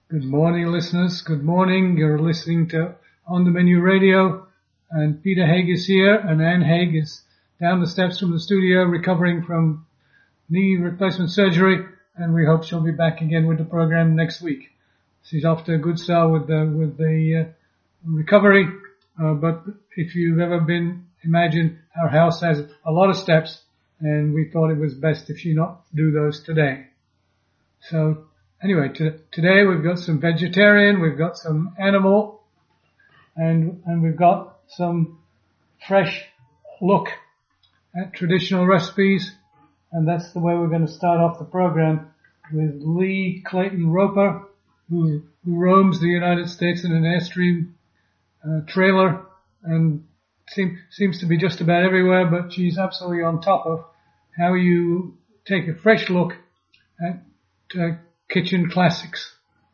Good morning, listeners. Good morning. You're listening to On the Menu Radio, and Peter Haig is here, and Anne Haig is down the steps from the studio recovering from knee replacement surgery, and we hope she'll be back again with the program next week. She's off to a good start with the recovery, but if you've ever imagine our house has a lot of steps, and we thought it was best if she not do those today. So anyway, today we've got some vegetarian, we've got some animal, and we've got some fresh look at traditional recipes, and that's the way we're going to start off the program with Lee Clayton Roper, who roams the United States in an Airstream trailer and seems to be just about everywhere, but she's absolutely on top of how you take a fresh look at kitchen classics.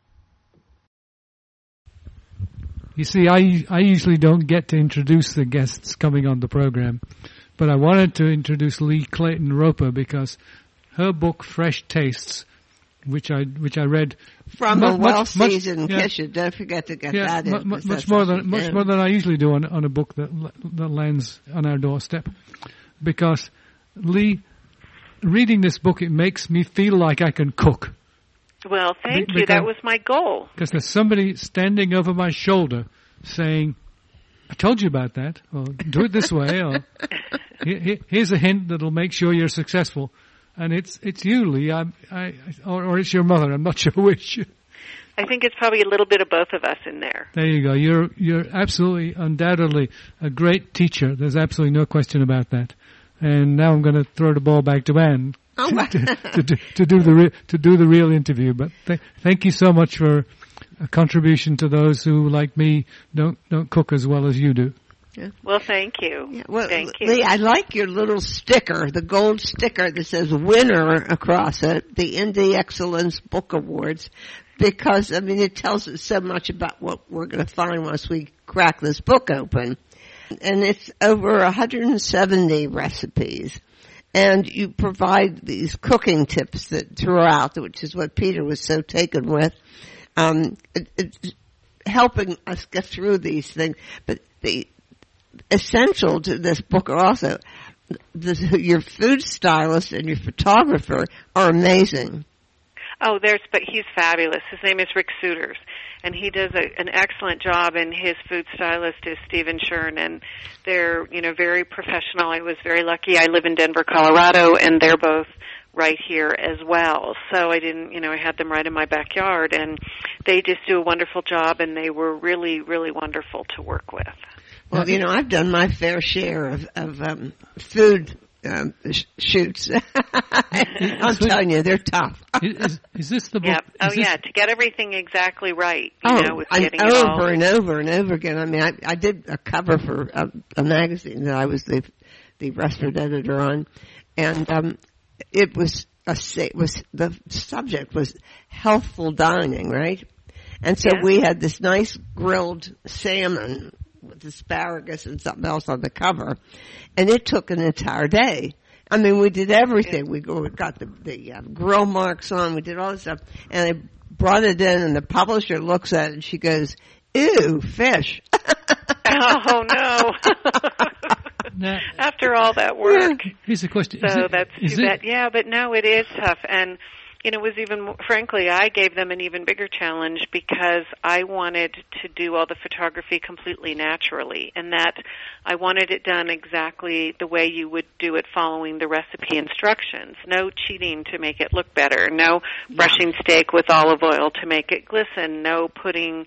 You see, I usually don't get to introduce the guests coming on the program, but I wanted to introduce Lee Clayton Roper because her book Fresh Tastes, which I read from a well-seasoned kitchen. Don't forget to get that in. Much more than I usually do on a book that lands on our doorstep, because Lee, reading this book, it makes me feel like I can cook. Well, thank you. That was my goal. Because there's somebody standing over my shoulder saying, I told you about that, or do it this way, or here's a hint that'll make sure you're successful. And it's you, Lee, or it's your mother. I'm not sure which. I think it's probably a little bit of both of us in there. There you go. You're absolutely, undoubtedly a great teacher. There's absolutely no question about that. And now I'm going to throw the ball back to Anne to do the real interview. But thank you so much for a contribution to those who, like me, don't cook as well as you do. Yeah. Well, thank you. Yeah, well, thank you. Lee, I like your little sticker, the gold sticker that says winner across it, the Indie Excellence Book Awards, because, I mean, it tells us so much about what we're going to find once we crack this book open. And it's over 170 recipes. And you provide these cooking tips that throughout, which is what Peter was so taken with, it's helping us get through these things. But the essential to this book are also your food stylist and your photographer are amazing. Oh, but he's fabulous. His name is Rick Suiters, and he does an excellent job, and his food stylist is Stephen Shern, and they're, very professional. I was very lucky. I live in Denver, Colorado, and they're both right here as well. So I had them right in my backyard, and they just do a wonderful job, and they were really, really wonderful to work with. Well, I've done my fair share of food shoots. I'm telling you, they're tough. Is this the book? Yep. To get everything exactly right. With getting over and over and over again. I mean, I did a cover for a magazine that I was the restaurant editor on, and it was the subject was healthful dining, right? And so we had this nice grilled salmon with asparagus and something else on the cover, and it took an entire day. I mean, we did everything. We got the grill marks on. We did all this stuff, and I brought it in, and the publisher looks at it, and she goes, "Ew, fish." Oh no! Now, after all that work. Here's the question. So that's too bad. Yeah, but no, it is tough, and it was even, frankly, I gave them an even bigger challenge because I wanted to do all the photography completely naturally, and that I wanted it done exactly the way you would do it following the recipe instructions. No cheating to make it look better. No brushing steak with olive oil to make it glisten. No putting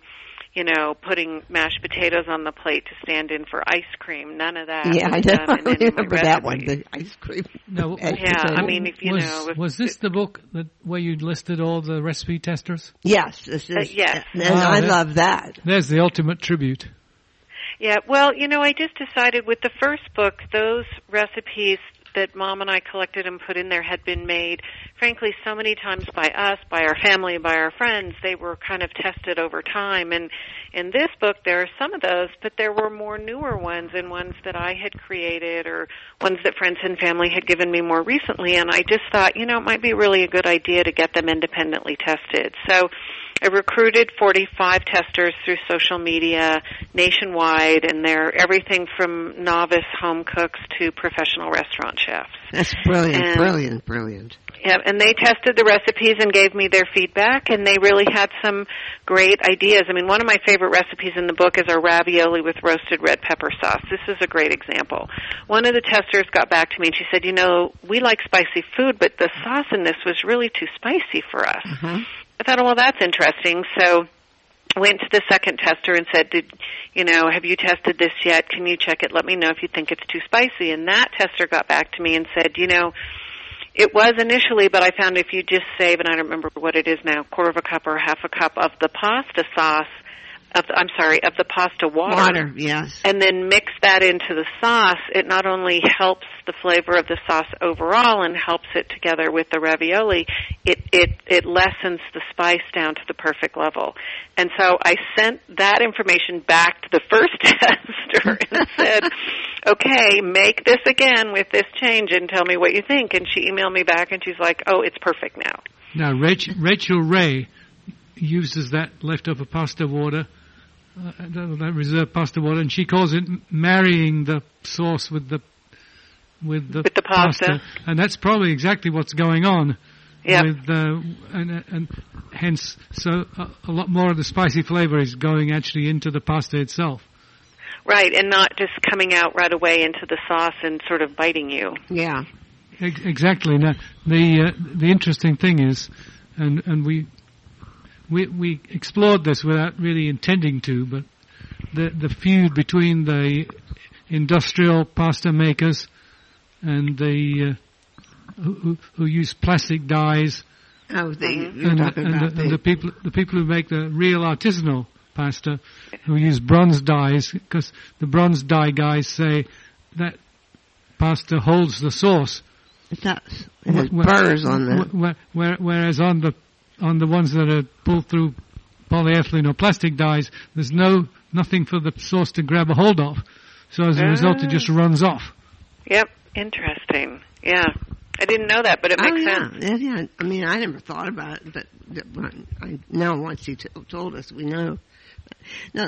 mashed potatoes on the plate to stand in for ice cream. None of that. Yeah, I know. I remember that one, the ice cream. No, I mean, was this the book where you listed all the recipe testers? Yes, this is. Yes. And I love that. There's the ultimate tribute. Yeah, well, I just decided with the first book, those recipes that Mom and I collected and put in there had been made, frankly, so many times by us, by our family, by our friends. They were kind of tested over time, and in this book, there are some of those, but there were more newer ones and ones that I had created or ones that friends and family had given me more recently. And I just thought, it might be really a good idea to get them independently tested. So I recruited 45 testers through social media nationwide, and they're everything from novice home cooks to professional restaurant chefs. That's brilliant, brilliant. Yeah, and they tested the recipes and gave me their feedback, and they really had some great ideas. I mean, one of my favorite recipes in the book is our ravioli with roasted red pepper sauce. This is a great example. One of the testers got back to me, and she said, we like spicy food, but the sauce in this was really too spicy for us. Mm-hmm. I thought, well, that's interesting. So I went to the second tester and said, have you tested this yet? Can you check it? Let me know if you think it's too spicy. And that tester got back to me and said, it was initially, but I found if you just save, and I don't remember what it is now, quarter of a cup or half a cup of the pasta sauce, of the pasta water. Yes. And then mix that into the sauce, it not only helps the flavor of the sauce overall and helps it together with the ravioli, it lessens the spice down to the perfect level. And so I sent that information back to the first tester and said, okay, make this again with this change and tell me what you think. And she emailed me back and she's like, oh, it's perfect now. Now, Rachel Ray uses that leftover pasta water, that reserved pasta water, and she calls it marrying the sauce with the pasta. And that's probably exactly what's going on. Yep. And hence, so a lot more of the spicy flavor is going actually into the pasta itself. Right, and not just coming out right away into the sauce and sort of biting you. Yeah. Exactly. Now, the interesting thing is, and we explored this without really intending to, but the feud between the industrial pasta makers and the who use plastic dyes, and the people who make the real artisanal pasta, who use bronze dyes, because the bronze dye guys say that pasta holds the sauce. It does. It has burrs on that. Whereas on the ones that are pulled through polyethylene or plastic dyes, there's nothing for the sauce to grab a hold of. So as a result, it just runs off. Yep. Interesting. Yeah. I didn't know that, but it makes sense. Yeah. I mean, I never thought about it, but now once you told us, we know. Now,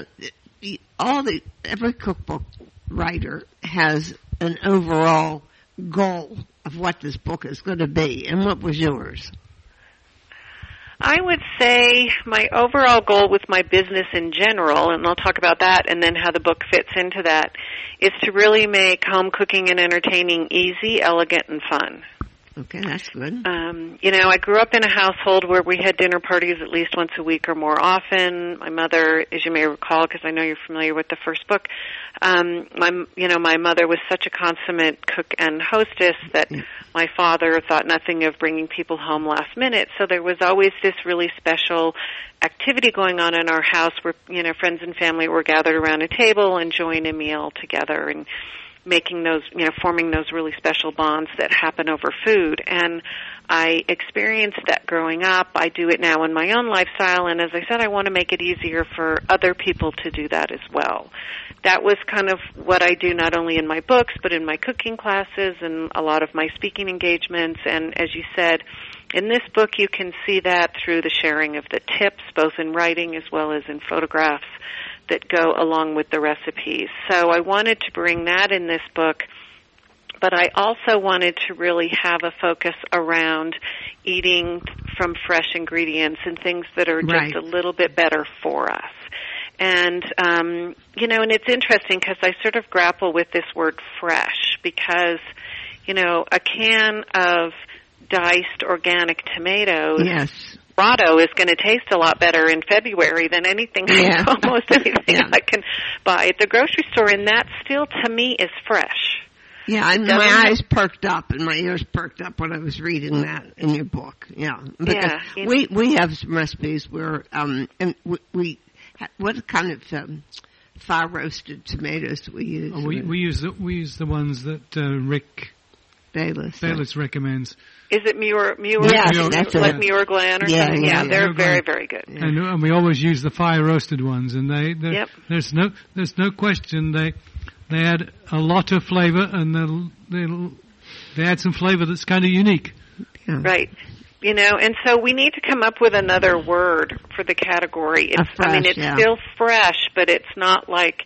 every cookbook writer has an overall goal of what this book is going to be, and what was yours? I would say my overall goal with my business in general, and I'll talk about that and then how the book fits into that, is to really make home cooking and entertaining easy, elegant, and fun. Okay, that's good. I grew up in a household where we had dinner parties at least once a week or more often. My mother, as you may recall, because I know you're familiar with the first book, my mother was such a consummate cook and hostess that my father thought nothing of bringing people home last minute. So there was always this really special activity going on in our house where, friends and family were gathered around a table enjoying a meal together and making those, forming those really special bonds that happen over food. And I experienced that growing up. I do it now in my own lifestyle, and as I said, I want to make it easier for other people to do that as well. That was kind of what I do not only in my books, but in my cooking classes and a lot of my speaking engagements. And as you said, in this book you can see that through the sharing of the tips, both in writing as well as in photographs that go along with the recipes. So I wanted to bring that in this book, but I also wanted to really have a focus around eating from fresh ingredients and things that are just a little bit better for us. And, and it's interesting because I sort of grapple with this word fresh because, a can of diced organic tomatoes Grotto is going to taste a lot better in February than anything, almost anything I can buy at the grocery store, and that still, to me, is fresh. Yeah, and my eyes perked up and my ears perked up when I was reading that in your book. Yeah, because we have some recipes where and we what kind of fire roasted tomatoes do we use? We use the ones that Rick Baylis recommends. Is it Muir? Yes, that's like it. Muir Glen or something? Yeah, they're very, very good. Yeah. And we always use the fire roasted ones, and there's no question they add a lot of flavor, and they add some flavor that's kind of unique. Yeah. Right. And so we need to come up with another word for the category. It's still fresh, but it's not like,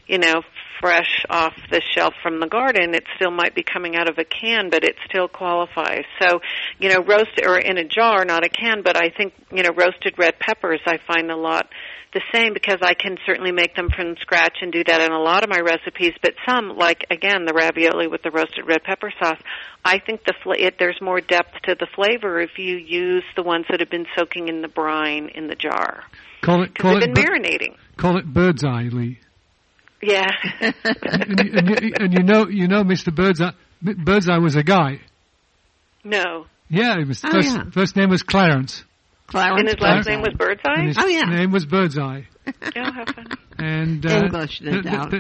fresh off the shelf from the garden. It still might be coming out of a can, but it still qualifies. So, roasted, or in a jar, not a can, but I think, roasted red peppers I find a lot the same, because I can certainly make them from scratch and do that in a lot of my recipes, but some, like, again, the ravioli with the roasted red pepper sauce, I think there's more depth to the flavor if you use the ones that have been soaking in the brine in the jar. Because they've been marinating. Call it bird's eye, Lee. Yeah. and Mr. Birdseye was a guy. No. Yeah, first name was Clarence. And his last name was Birdseye? And his name was Birdseye. Oh, how fun. And English, no doubt.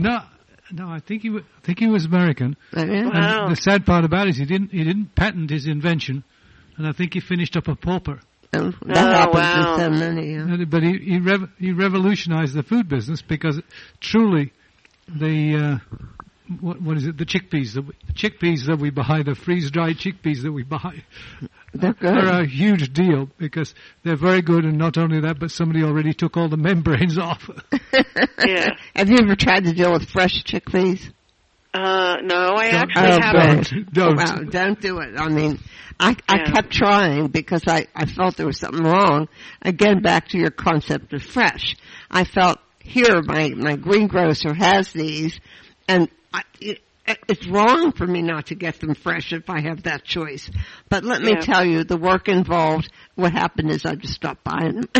No, I think he was American. Wow. And the sad part about it is he didn't patent his invention, and I think he finished up a pauper. That happens with so many. Yeah. But he revolutionized the food business, because truly the what is it? The chickpeas that we buy, the freeze-dried chickpeas that we buy, are a huge deal, because they're very good, and not only that, but somebody already took all the membranes off. Yeah. Have you ever tried to deal with fresh chickpeas? No, I actually haven't. Don't. Well, don't do it. I mean, I kept trying because I felt there was something wrong. Again, back to your concept of fresh. I felt here my greengrocer has these, and it's wrong for me not to get them fresh if I have that choice. But let me tell you, the work involved, what happened is I just stopped buying them.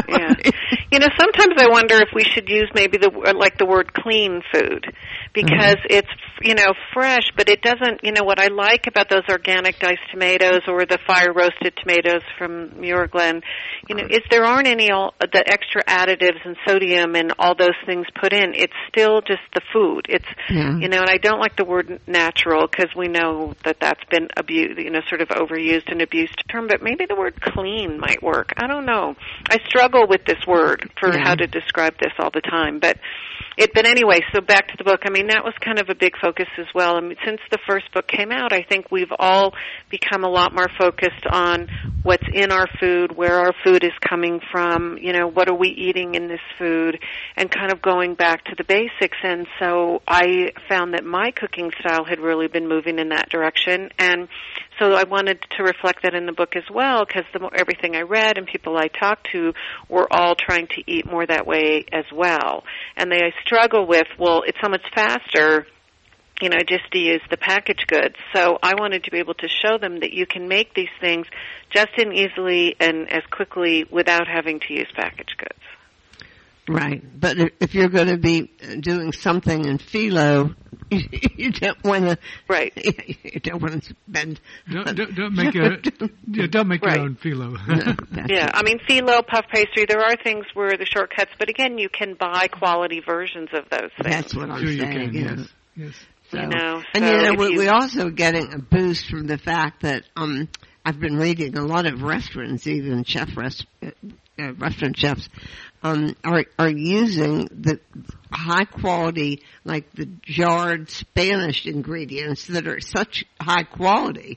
Yeah. Sometimes I wonder if we should use maybe the word clean food, because it's, fresh, but it doesn't, what I like about those organic diced tomatoes or the fire roasted tomatoes from Muir Glen, is there aren't any the extra additives and sodium and all those things put in. It's still just the food. It's, and I don't like the word natural, because we know that that's been abused, sort of overused and abused term, but maybe the word clean might work. I don't know. I struggle with this word for how to describe this all the time, but anyway, so back to the book. I mean, that was kind of a big focus as well. I mean, since the first book came out, I think we've all become a lot more focused on what's in our food, where our food is coming from, what are we eating in this food, and kind of going back to the basics. And so I found that my cooking style had really been moving in that direction, and so I wanted to reflect that in the book as well, because everything I read and people I talked to were all trying to eat more that way as well. And I struggle with, it's so much faster, just to use the packaged goods. So I wanted to be able to show them that you can make these things just and easily and as quickly without having to use packaged goods. Right, but if you're going to be doing something in phyllo, you don't want to. Right. You don't want to spend. Don't make your own phyllo. No, I mean, phyllo, puff pastry. There are things where the shortcuts, but again, you can buy quality versions of those things. That's what I'm saying. You can, yes. So, we're also getting a boost from the fact that I've been reading a lot of restaurants, even restaurant chefs, are using the high quality, like the jarred Spanish ingredients that are such high quality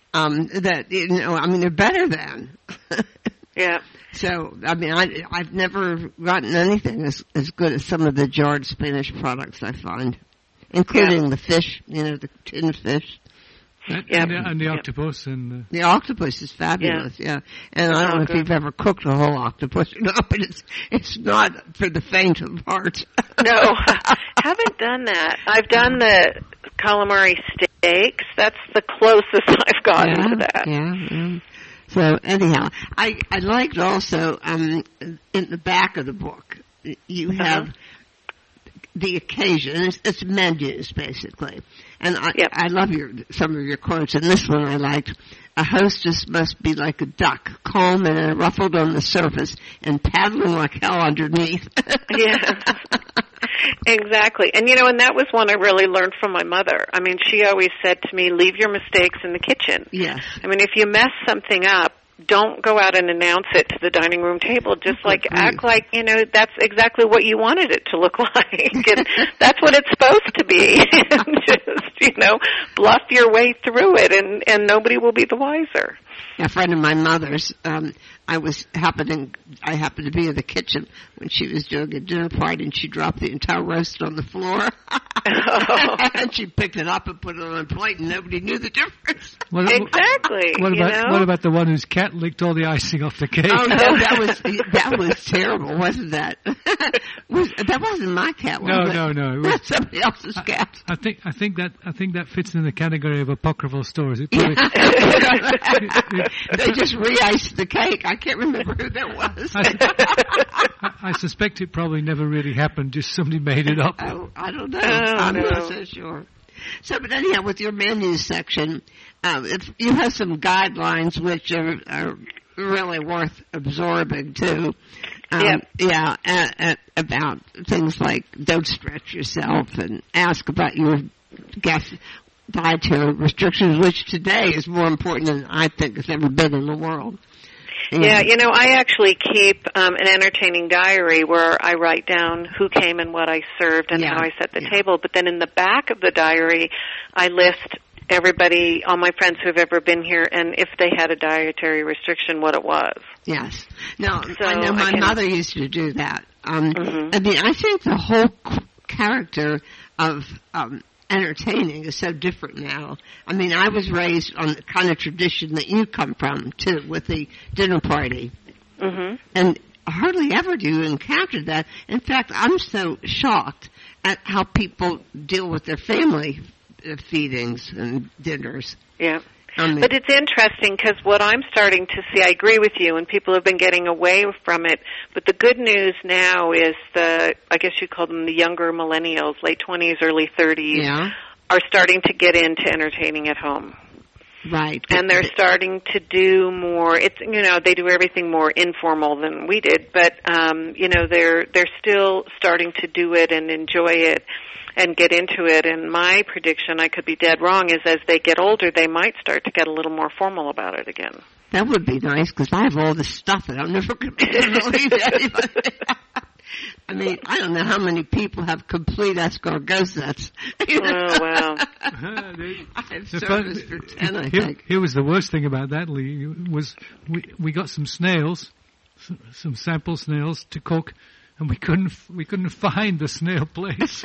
that they're better than. Yeah. So I've never gotten anything as good as some of the jarred Spanish products I find, including the fish, the tinned fish. And the octopus. And the octopus is fabulous, And I don't know if you've ever cooked a whole octopus or not, but it's not for the faint of heart. No, haven't done that. I've done the calamari steaks. That's the closest I've gotten to that. Yeah. So anyhow, I liked also in the back of the book you have the occasion. It's menus basically. And I love some of your quotes, and this one I liked. A hostess must be like a duck, calm and ruffled on the surface, and paddling like hell underneath. Yeah. Exactly. And and that was one I really learned from my mother. I mean, she always said to me, leave your mistakes in the kitchen. Yes. I mean, if you mess something up, don't go out and announce it to the dining room table. Just act like, that's exactly what you wanted it to look like. And that's what it's supposed to be. Just, bluff your way through it and nobody will be the wiser. A friend of my mother's, I happened to be in the kitchen when she was doing a dinner party, and she dropped the entire roast on the floor. And she picked it up and put it on a plate, and nobody knew the difference. Exactly. What about the one whose cat licked all the icing off the cake? Oh no, that was terrible, wasn't that? That wasn't my cat, was it? No. It was somebody else's cat. I think that fits in the category of apocryphal stories. It probably, they just re-iced the cake. I can't remember who that was. I suspect it probably never really happened. Just somebody made it up. Oh, I don't know. I'm not so sure. So, but anyhow, with your menus section, if you have some guidelines which are really worth absorbing too. About things like don't stretch yourself and ask about your guest dietary restrictions, which today is more important than I think has ever been in the world. Yeah, I actually keep an entertaining diary where I write down who came and what I served and how I set the table. But then in the back of the diary, I list everybody, all my friends who have ever been here, and if they had a dietary restriction, what it was. Yes. Now, so I know my mother used to do that. I mean, I think the whole character of entertaining is so different now. I mean, I was raised on the kind of tradition that you come from, too, with the dinner party. Mm-hmm. And hardly ever do you encounter that. In fact, I'm so shocked at how people deal with their family feedings and dinners. Yeah. But it's interesting because what I'm starting to see, I agree with you, and people have been getting away from it, but the good news now is I guess you call them the younger millennials, late 20s, early 30s, are starting to get into entertaining at home. Right. And they're starting to do more, they do everything more informal than we did, but, they're still starting to do it and enjoy it and get into it. And my prediction, I could be dead wrong, is as they get older, they might start to get a little more formal about it again. That would be nice, because I have all this stuff that I'm never going to be able to leave anybody. I mean, I don't know how many people have complete escargot sets. Oh, wow. I have service for 10, I think. Here was the worst thing about that, Lee, was we got some snails, some sample snails to cook, and we couldn't find the snail place.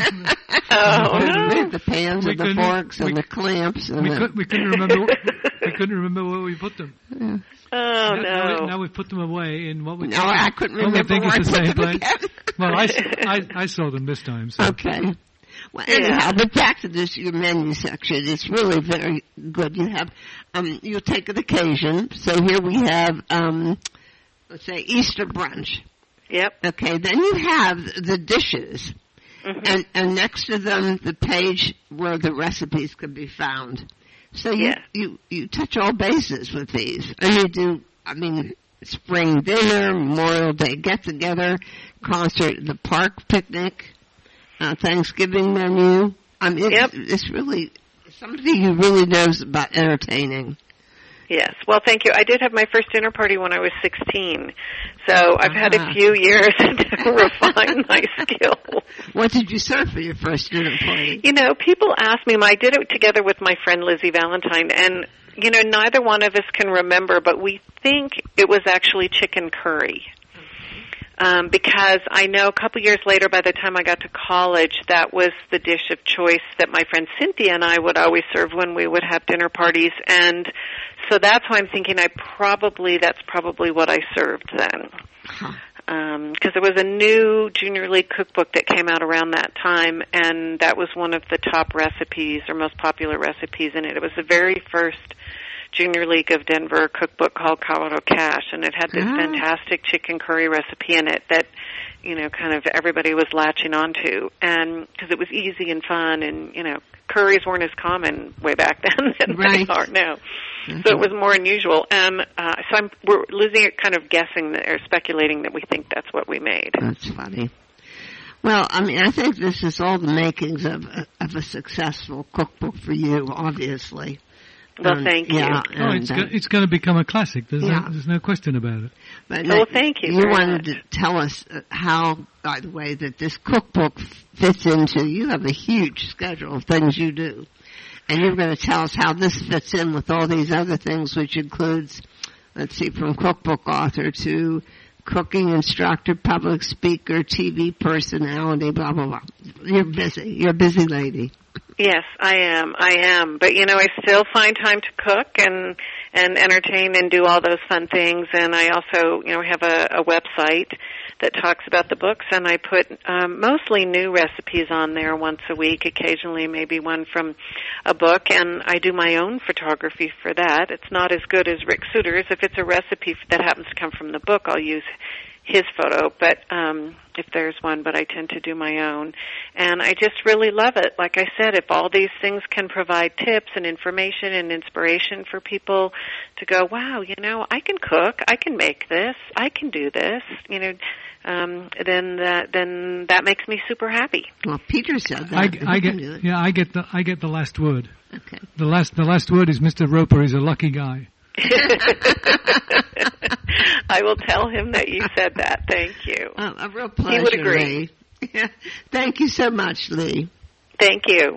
The pans and the forks and the clamps. And we couldn't remember. We couldn't remember where we put them. Yeah. Oh no! Now we put them away in what we. No, I couldn't remember where I put them again. Well, I saw them this time. So. Okay. Well, anyhow, but back to your menu section. It's really very good. You have, you take an occasion. So here we have, let's say Easter brunch. Yep. Okay, then you have the dishes, and next to them the page where the recipes can be found. So you touch all bases with these. And you do, spring dinner, Memorial Day get-together, concert, the park picnic, Thanksgiving menu. It's really somebody who really knows about entertaining. Yes. Well, thank you. I did have my first dinner party when I was 16, so I've had a few years to refine my skill. What did you serve for your first dinner party? People ask me, I did it together with my friend Lizzie Valentine, and, neither one of us can remember, but we think it was actually chicken curry. Because I know a couple years later, by the time I got to college, that was the dish of choice that my friend Cynthia and I would always serve when we would have dinner parties. And so that's why I'm thinking that's probably what I served then. Because there was a new Junior League cookbook that came out around that time, and that was one of the top recipes or most popular recipes in it. It was the very first Junior League of Denver cookbook called Colorado Cash, and it had this fantastic chicken curry recipe in it that, kind of everybody was latching onto, and because it was easy and fun, and, curries weren't as common way back then than they are now. So it was more unusual. And we're losing it, kind of guessing or speculating that we think that's what we made. That's funny. Well, I mean, I think this is all the makings of a successful cookbook for you, obviously. Well, thank you. Yeah, it's going to become a classic. There's no question about it. But well, thank you. You wanted to tell us how, by the way, that this cookbook fits into. You have a huge schedule of things you do, and you're going to tell us how this fits in with all these other things, which includes, let's see, from cookbook author to cooking instructor, public speaker, TV personality, blah, blah, blah. You're busy. You're a busy lady. Yes, I am. But, I still find time to cook and entertain and do all those fun things. And I also, have a website that talks about the books, and I put mostly new recipes on there once a week, occasionally maybe one from a book, and I do my own photography for that. It's not as good as Rick Suter's. If it's a recipe that happens to come from the book, I'll use his photo, but if there's one, but I tend to do my own. And I just really love it. Like I said, if all these things can provide tips and information and inspiration for people to go, wow, I can cook, I can make this, I can do this, then that makes me super happy. Well, Peter said that. I get the last word. Okay. The last word is Mr. Roper is a lucky guy. I will tell him that you said that. Thank you. A real pleasure, he would agree. Lee. Thank you so much, Lee. Thank you.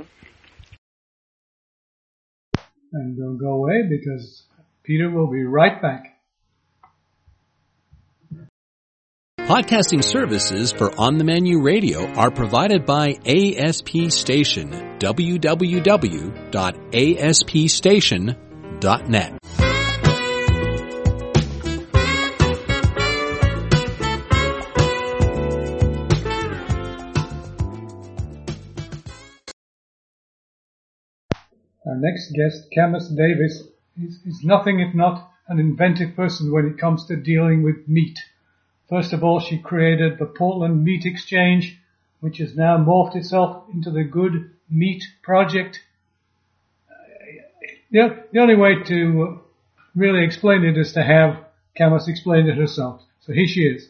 And don't go away because Peter will be right back. Podcasting services for On the Menu Radio are provided by ASP Station, www.aspstation.net. Our next guest, Camus Davis, is nothing if not an inventive person when it comes to dealing with meat. First of all, she created the Portland Meat Exchange, which has now morphed itself into the Good Meat Project. The only way to really explain it is to have Camus explain it herself. So here she is.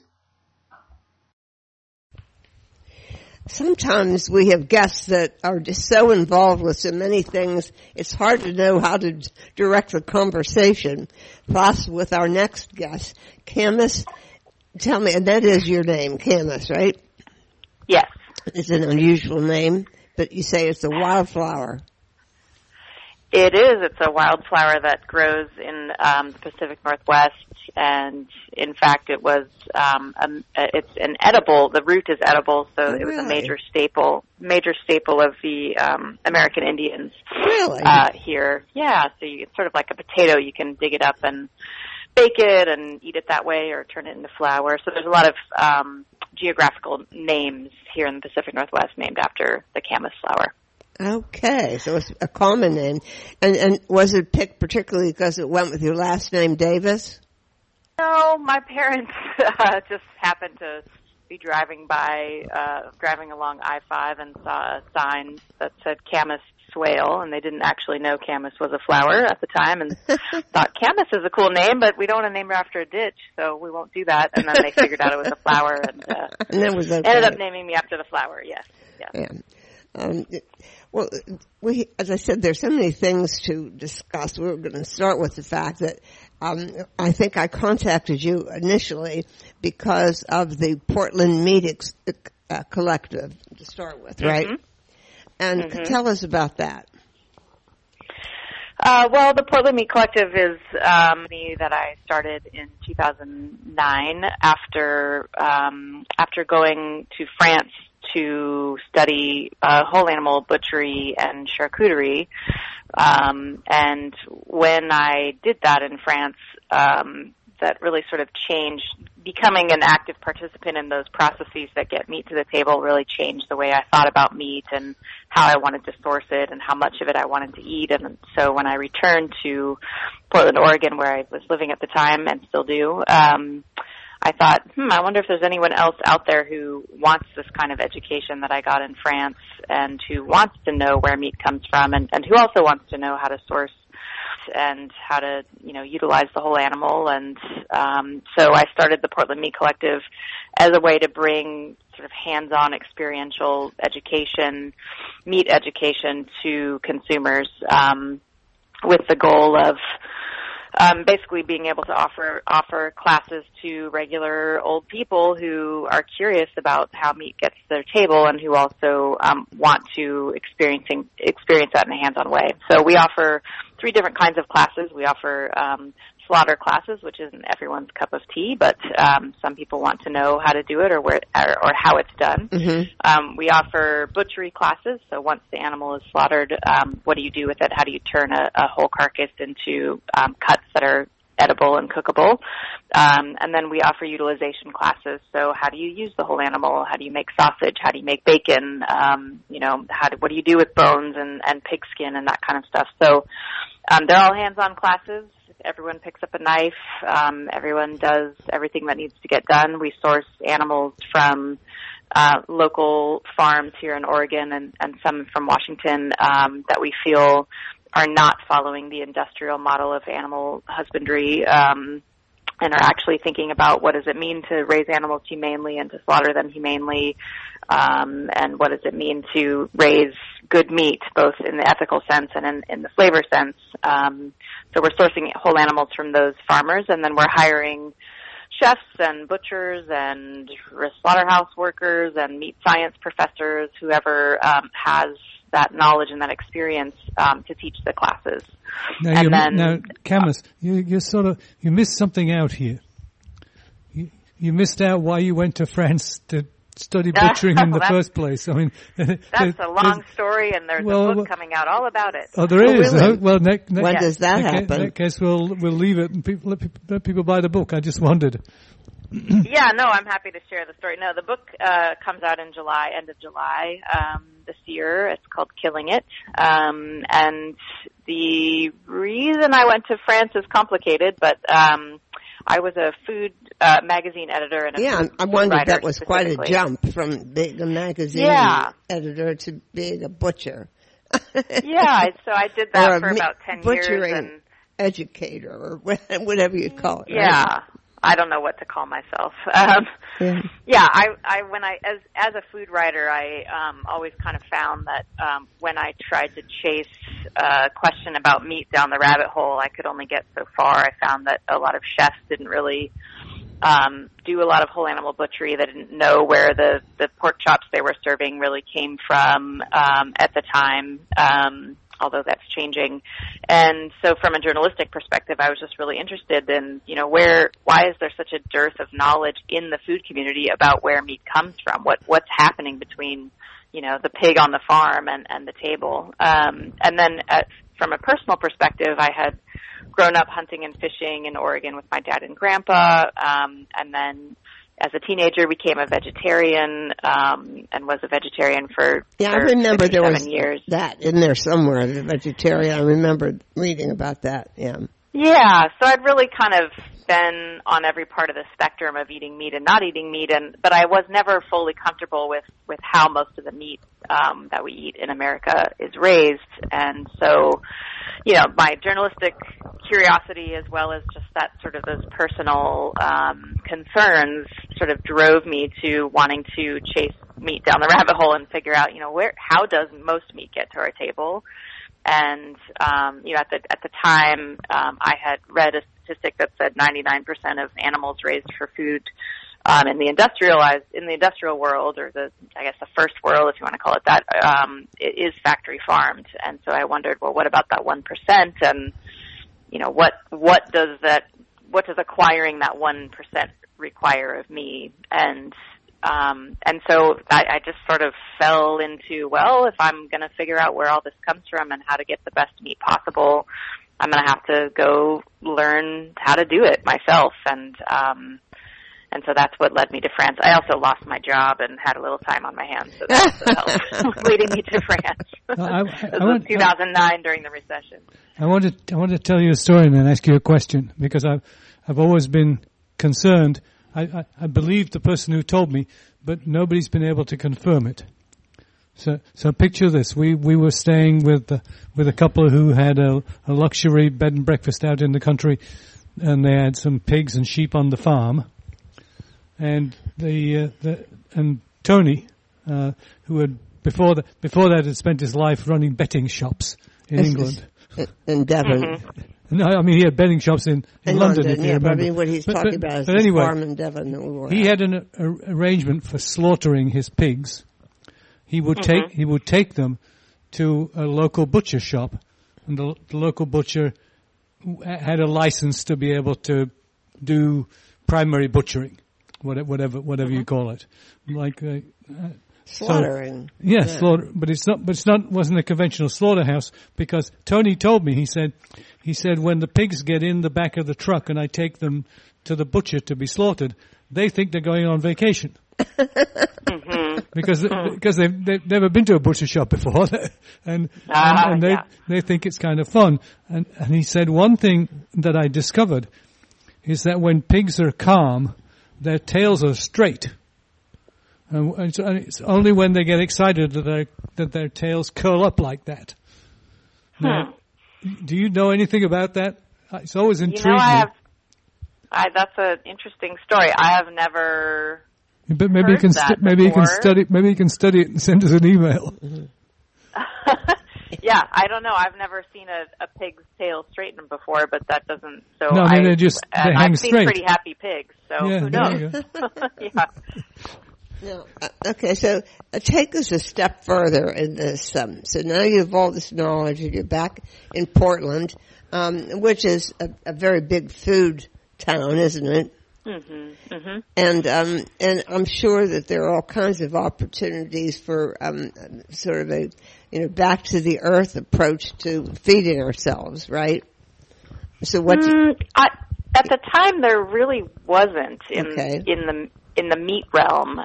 Sometimes we have guests that are just so involved with so many things, it's hard to know how to direct the conversation. Plus, with our next guest, Camus, tell me, and that is your name, Camus, right? Yes. It's an unusual name, but you say it's a wildflower. It is. It's a wildflower that grows in the Pacific Northwest, and in fact, it was it's an edible. The root is edible, so it was a major staple of the American Indians here. Yeah, so it's sort of like a potato. You can dig it up and bake it and eat it that way, or turn it into flour. So there's a lot of geographical names here in the Pacific Northwest named after the camas flower. Okay, so it's a common name. And was it picked particularly because it went with your last name, Davis? No, my parents just happened to be driving along I-5 and saw a sign that said Camas Swale, and they didn't actually know Camas was a flower at the time, and thought Camas is a cool name, but we don't want to name her after a ditch, so we won't do that. And then they figured out it was a flower, and that was okay. Ended up naming me after the flower. Yes. Yeah. Well, as I said, there's so many things to discuss. We're going to start with the fact that I think I contacted you initially because of the Portland Meat Collective to start with, right? Mm-hmm. And tell us about that. Well, the Portland Meat Collective is a company that I started in 2009 after going to France to study whole animal butchery and charcuterie. And when I did that in France, that really sort of changed. Becoming an active participant in those processes that get meat to the table really changed the way I thought about meat and how I wanted to source it and how much of it I wanted to eat. And so when I returned to Portland, Oregon, where I was living at the time and still do, I thought, I wonder if there's anyone else out there who wants this kind of education that I got in France and who wants to know where meat comes from and who also wants to know how to source and how to, utilize the whole animal. And so I started the Portland Meat Collective as a way to bring sort of hands-on experiential education, meat education to consumers, with the goal of basically being able to offer classes to regular old people who are curious about how meat gets to their table and who also want to experience that in a hands-on way. So we offer 3 different kinds of classes. We offer slaughter classes, which isn't everyone's cup of tea, but some people want to know how to do it or how it's done. Mm-hmm. We offer butchery classes. So once the animal is slaughtered, what do you do with it? How do you turn a whole carcass into cuts that are edible and cookable? And then we offer utilization classes. So how do you use the whole animal? How do you make sausage? How do you make bacon? What do you do with bones and pig skin and that kind of stuff? So they're all hands-on classes. Everyone picks up a knife. Everyone does everything that needs to get done. We source animals from local farms here in Oregon and some from Washington that we feel are not following the industrial model of animal husbandry, and are actually thinking about what does it mean to raise animals humanely and to slaughter them humanely, and what does it mean to raise good meat, both in the ethical sense and in the flavor sense. So we're sourcing whole animals from those farmers, and then we're hiring chefs and butchers and slaughterhouse workers and meat science professors, whoever has that knowledge and that experience to teach the classes. Now, Camus, you missed something out here. You missed out why you went to France to study butchering in the first place. I mean, that's a long story, and there's a book coming out all about it. Oh, there is. Really? Well, when does that happen? In that case, we'll leave it and let people buy the book. I just wondered. Yeah, no, I'm happy to share the story. No, the book comes out in July, end of July this year. It's called Killing It. And the reason I went to France is complicated, but I was a food magazine editor and I wondered that was quite a jump from being a magazine editor to being a butcher. Yeah, so I did that for about 10 years. Butchering educator or whatever you call it. Yeah. Right? I don't know what to call myself. As a food writer, I always kind of found that when I tried to chase a question about meat down the rabbit hole, I could only get so far. I found that a lot of chefs didn't really do a lot of whole animal butchery. They didn't know where the pork chops they were serving really came from at the time. Although that's changing. And so from a journalistic perspective, I was just really interested in, why is there such a dearth of knowledge in the food community about where meat comes from? What's happening between, the pig on the farm and the table? And then from a personal perspective, I had grown up hunting and fishing in Oregon with my dad and grandpa, and then as a teenager, became a vegetarian, and was a vegetarian for I remember there was 7 years. That in there somewhere, the vegetarian. I remember reading about that, Yeah, so I'd really kind of been on every part of the spectrum of eating meat and not eating meat, but I was never fully comfortable with how most of the meat that we eat in America is raised. And so, my journalistic curiosity as well as just that sort of those personal concerns sort of drove me to wanting to chase meat down the rabbit hole and figure out, how does most meat get to our table? And, at the time, I had read a statistic that said 99% of animals raised for food, in the industrial world, or the first world, if you want to call it that, it is factory farmed. And so I wondered, well, what about that 1%? And, what does acquiring that 1% require of me? And so I just sort of fell into, well, if I'm going to figure out where all this comes from and how to get the best meat possible, I'm going to have to go learn how to do it myself. And so that's what led me to France. I also lost my job and had a little time on my hands, so that also helped leading me to France. It was 2009 during the recession. I wanted to tell you a story and then ask you a question, because I've always been concerned. I believed the person who told me, but nobody's been able to confirm it. So picture this: we were staying with a couple who had a luxury bed and breakfast out in the country, and they had some pigs and sheep on the farm, and and Tony, who had before that had spent his life running betting shops in England. In Devon. No, I mean he had betting shops in London. If you remember. I mean what he's talking about is the farm in Devon that we were he at. had an arrangement for slaughtering his pigs. He would take them to a local butcher shop, and the local butcher had a license to be able to do primary butchering, whatever you call it, like slaughtering. Slaughter, but wasn't a conventional slaughterhouse, because Tony told me, he said when the pigs get in the back of the truck and I take them to the butcher to be slaughtered, they think they're going on vacation. Because they've never been to a butcher shop before, and they think it's kind of fun. And he said one thing that I discovered is that when pigs are calm, their tails are straight, and it's only when they get excited that their tails curl up like that. Now, do you know anything about that? It's always intrigued me. That's an interesting story. I have never. But maybe you can study it and send us an email. Yeah, I don't know. I've never seen a pig's tail straighten before, but that doesn't. So no, I mean they hang I've straight. seen pretty happy pigs, so who knows? Yeah. No, okay, so take us a step further in this. So now you have all this knowledge, and you're back in Portland, which is a very big food town, isn't it? Mm-hmm. Mm-hmm. And I'm sure that there are all kinds of opportunities for sort of a back to the earth approach to feeding ourselves, right? So what? At the time, there really wasn't in the meat realm.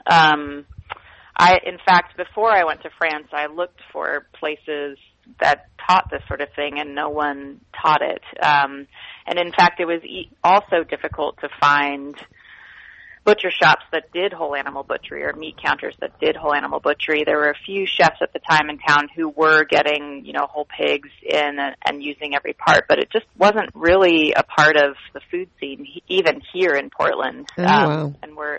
In fact, before I went to France, I looked for places that taught this sort of thing, and no one taught it. And in fact, it was also difficult to find butcher shops that did whole animal butchery or meat counters that did whole animal butchery. There were a few chefs at the time in town who were getting, whole pigs in and using every part, but it just wasn't really a part of the food scene, even here in Portland. Oh, wow.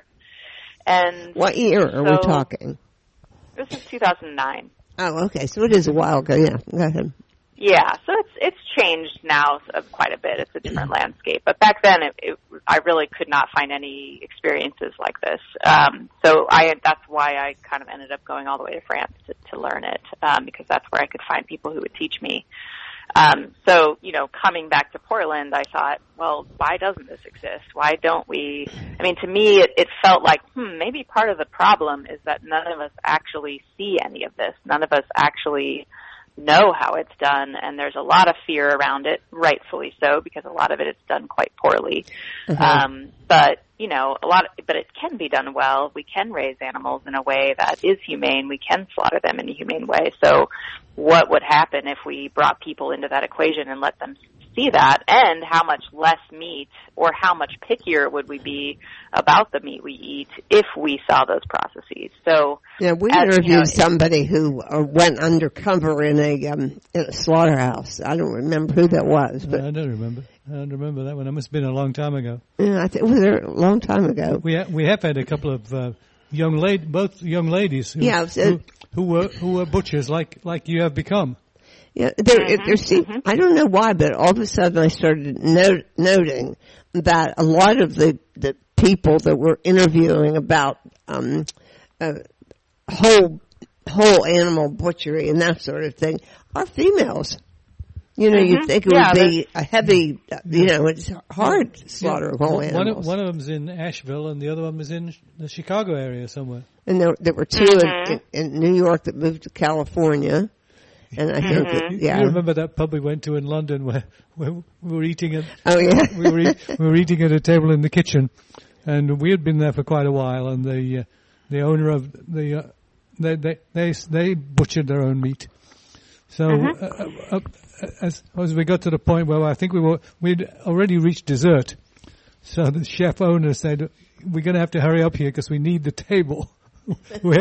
And what year are we talking? This is 2009. Oh, okay. So it is a while ago. Yeah, go ahead. Yeah, so it's changed now quite a bit. It's a different landscape. But back then, I really could not find any experiences like this. So that's why I kind of ended up going all the way to France to learn it, because that's where I could find people who would teach me. So, coming back to Portland, I thought, well, why doesn't this exist? Why don't we? I mean, to me, it felt like, maybe part of the problem is that none of us actually see any of this. None of us actually know how it's done, and there's a lot of fear around it, rightfully so, because a lot of it is done quite poorly. Mm-hmm. But it can be done well. We can raise animals in a way that is humane. We can slaughter them in a humane way. So what would happen if we brought people into that equation and let them see that, and how much less meat or how much pickier would we be about the meat we eat if we saw those processes? So yeah, we interviewed somebody who went undercover in a slaughterhouse. I don't remember who that was, but I don't remember. I don't remember that one. It must have been a long time ago. Yeah, I think it was a long time ago. We have had a couple of both young ladies who were butchers like you have become. Yeah, I don't know why, but all of a sudden I started noting that a lot of the people that we're interviewing about whole animal butchery and that sort of thing are females. You'd think it would be a heavy, it's hard to slaughter whole animals. One of them's in Asheville, and the other one was in the Chicago area somewhere. And there were two in New York that moved to California. And I think You remember that pub we went to in London where we were eating at we were eating at a table in the kitchen, and we had been there for quite a while, and the owner of they butchered their own meat. So as we got to the point where I think we'd already reached dessert, so the chef owner said, "We're going to have to hurry up here because we need the table." We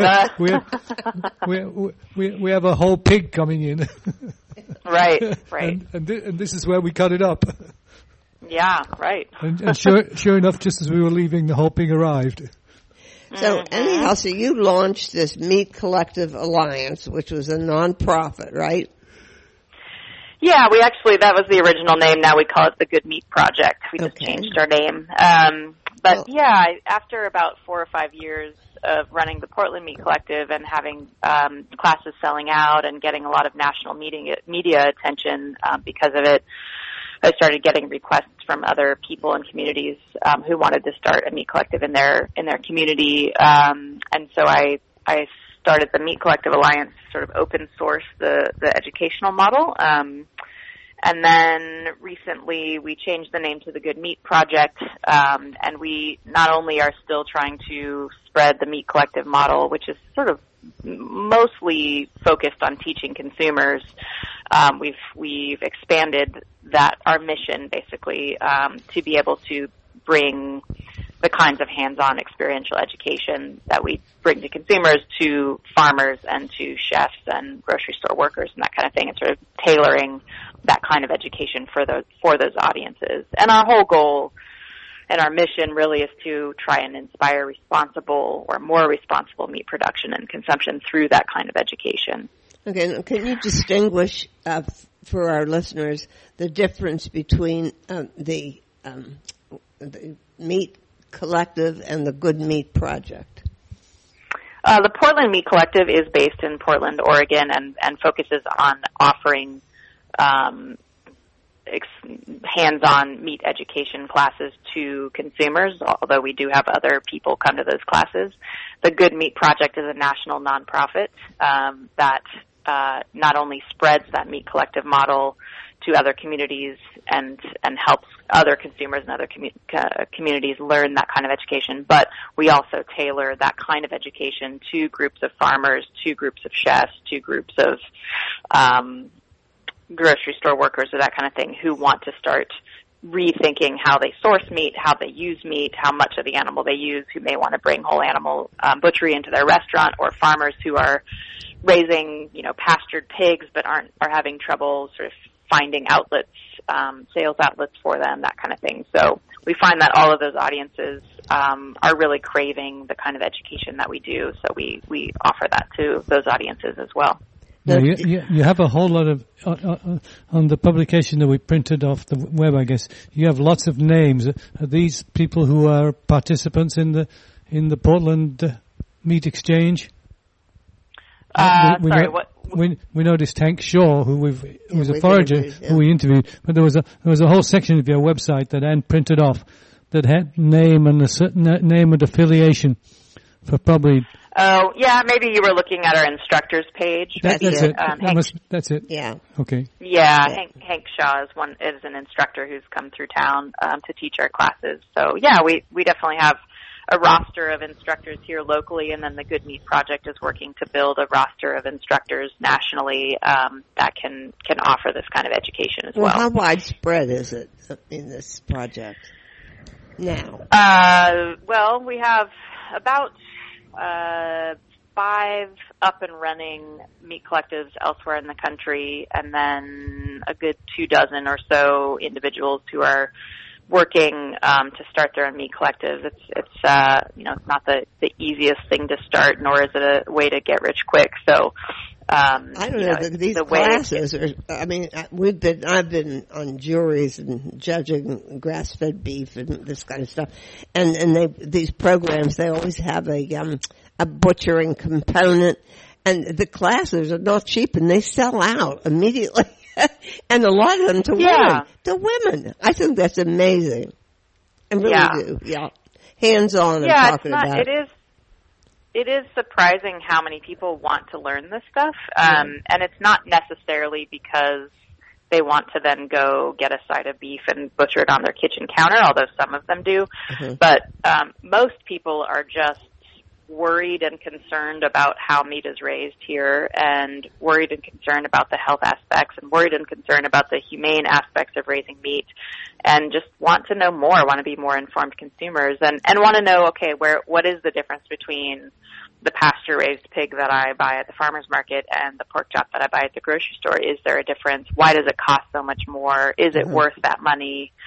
have a whole pig coming in. Right. And this is where we cut it up. Yeah, right. And sure enough, just as we were leaving, the whole pig arrived. So anyhow, so you launched this Meat Collective Alliance, which was a nonprofit, right? Yeah, that was the original name. Now we call it the Good Meat Project. We just changed our name. After about 4 or 5 years of running the Portland Meat Collective and having classes selling out and getting a lot of national media attention because of it, I started getting requests from other people and communities who wanted to start a meat collective in their community, and so I started the Meat Collective Alliance to sort of open source the educational model. And then recently we changed the name to the Good Meat Project, and we not only are still trying to spread the Meat Collective model, which is sort of mostly focused on teaching consumers. We've expanded our mission basically to be able to bring the kinds of hands-on experiential education that we bring to consumers to farmers and to chefs and grocery store workers and that kind of thing, and sort of tailoring that kind of education for those audiences. And our whole goal and our mission really is to try and inspire responsible or more responsible meat production and consumption through that kind of education. Okay, now can you distinguish for our listeners the difference between the Meat Collective and the Good Meat Project? The Portland Meat Collective is based in Portland, Oregon, and focuses on offering hands-on meat education classes to consumers, although we do have other people come to those classes. The Good Meat Project is a national nonprofit that not only spreads that meat collective model to other communities and helps other consumers and other communities learn that kind of education, but we also tailor that kind of education to groups of farmers, to groups of chefs, to groups of grocery store workers or that kind of thing who want to start rethinking how they source meat, how they use meat, how much of the animal they use, who may want to bring whole animal butchery into their restaurant, or farmers who are raising, pastured pigs but are having trouble sort of finding outlets, sales outlets for them, that kind of thing. So we find that all of those audiences are really craving the kind of education that we do, so we offer that to those audiences as well. Now, you have a whole lot of, on the publication that we printed off the web, I guess, you have lots of names. Are these people who are participants in the Portland Meat Exchange? We noticed Hank Shaw, who was a forager who we interviewed, but there was a whole section of your website that Anne printed off that had name and a certain name and affiliation for probably. Oh, yeah, maybe you were looking at our instructors page. That's it. That's it. Yeah. Okay. Yeah, Hank Shaw is an instructor who's come through town to teach our classes. So yeah, we definitely have a roster of instructors here locally, and then the Good Meat Project is working to build a roster of instructors nationally that can offer this kind of education as well. How widespread is it in this project now? Well, we have about 5 up and running meat collectives elsewhere in the country, and then a good 24 or so individuals who are working to start their own meat collectives. It's not the easiest thing to start, nor is it a way to get rich quick. So I don't know, these classes I've been on juries and judging grass-fed beef and this kind of stuff, and these programs, they always have a butchering component, and the classes are not cheap, and they sell out immediately. And a lot of them to women. To women. I think that's amazing. I really do. Yeah. Hands-on, I'm talking about. It is surprising how many people want to learn this stuff. And it's not necessarily because they want to then go get a side of beef and butcher it on their kitchen counter, although some of them do. Mm-hmm. But most people are just worried and concerned about how meat is raised here, and worried and concerned about the health aspects, and worried and concerned about the humane aspects of raising meat, and just want to know more, want to be more informed consumers, and want to know, okay, what is the difference between the pasture-raised pig that I buy at the farmer's market and the pork chop that I buy at the grocery store? Is there a difference? Why does it cost so much more? Is it worth that money?